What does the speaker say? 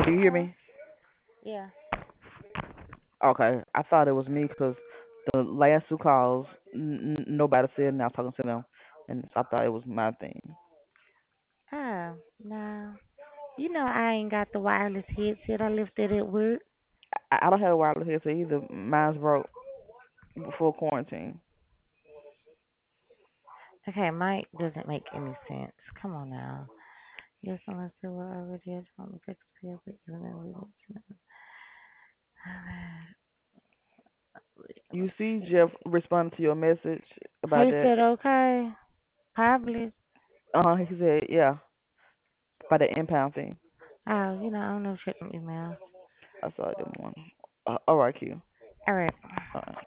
Do you hear Okay. me? Yeah. Okay, I thought it was me because the last two calls, nobody said, and I was talking to them, and so I thought it was my thing. Oh, no. You know I ain't got the wireless headset. I left it at work. I don't have a wireless headset either. Mine's broke before quarantine. Okay, Mike doesn't make any sense. Come on now. Yes, unless they were already at home, fix the but you know we want to know. You see, Jeff responded to your message about He that. said okay. Probably. He said, yeah, about the impound thing. Oh, I don't know check my email. I saw it this morning. All right, Q. All right. All right.